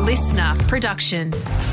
listener production.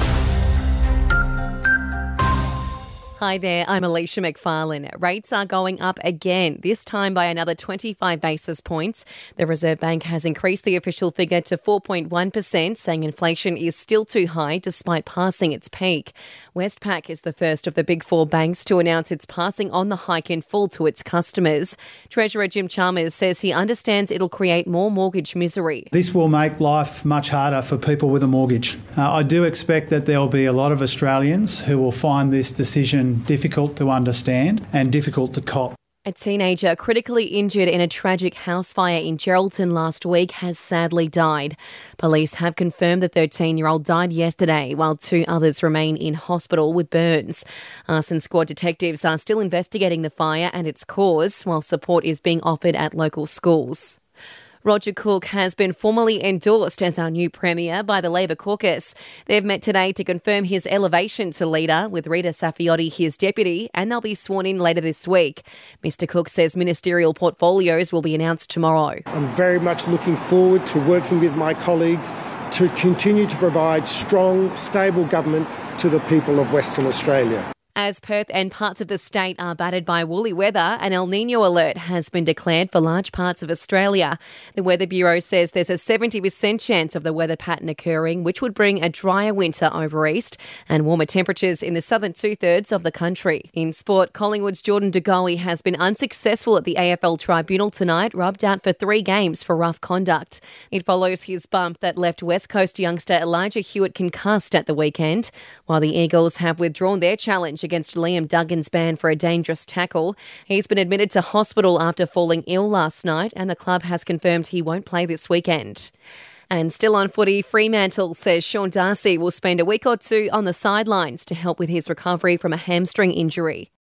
Hi there, I'm Alicia McFarlane. Rates are going up again, this time by another 25 basis points. The Reserve Bank has increased the official figure to 4.1%, saying inflation is still too high despite passing its peak. Westpac is the first of the big four banks to announce it's passing on the hike in full to its customers. Treasurer Jim Chalmers says he understands it'll create more mortgage misery. This will make life much harder for people with a mortgage. I do expect that there will be a lot of Australians who will find this decision difficult to understand and difficult to cop. A teenager critically injured in a tragic house fire in Geraldton last week has sadly died. Police have confirmed the 13-year-old died yesterday, while two others remain in hospital with burns. Arson squad detectives are still investigating the fire and its cause, while support is being offered at local schools. Roger Cook has been formally endorsed as our new Premier by the Labor caucus. They've met today to confirm his elevation to leader, with Rita Saffioti his deputy, and they'll be sworn in later this week. Mr Cook says ministerial portfolios will be announced tomorrow. I'm very much looking forward to working with my colleagues to continue to provide strong, stable government to the people of Western Australia. As Perth and parts of the state are battered by woolly weather, an El Niño alert has been declared for large parts of Australia. The Weather Bureau says there's a 70% chance of the weather pattern occurring, which would bring a drier winter over east and warmer temperatures in the southern two-thirds of the country. In sport, Collingwood's Jordan De Goey has been unsuccessful at the AFL Tribunal tonight, rubbed out for 3 games for rough conduct. It follows his bump that left West Coast youngster Elijah Hewitt concussed at the weekend, while the Eagles have withdrawn their challenge against Liam Duggan's ban for a dangerous tackle. He's been admitted to hospital after falling ill last night, and the club has confirmed he won't play this weekend. And still on footy, Fremantle says Sean Darcy will spend a week or two on the sidelines to help with his recovery from a hamstring injury.